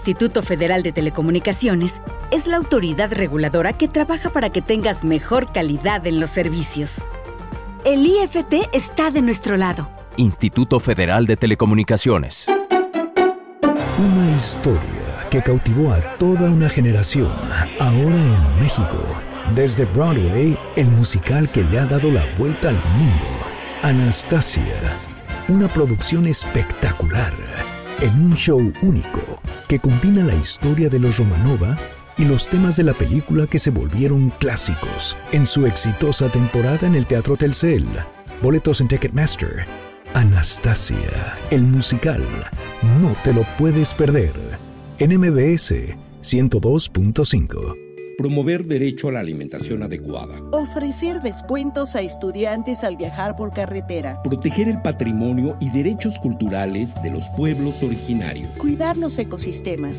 Instituto Federal de Telecomunicaciones es la autoridad reguladora que trabaja para que tengas mejor calidad en los servicios. El IFT está de nuestro lado. Instituto Federal de Telecomunicaciones. Una historia que cautivó a toda una generación, ahora en México. Desde Broadway, el musical que le ha dado la vuelta al mundo. Anastasia, una producción espectacular, en un show único que combina la historia de los Romanova y los temas de la película que se volvieron clásicos en su exitosa temporada en el Teatro Telcel. Boletos en Ticketmaster. Anastasia, el musical. No te lo puedes perder. En MBS 102.5. Promover derecho a la alimentación adecuada. Ofrecer descuentos a estudiantes al viajar por carretera. Proteger el patrimonio y derechos culturales de los pueblos originarios. Cuidar los ecosistemas.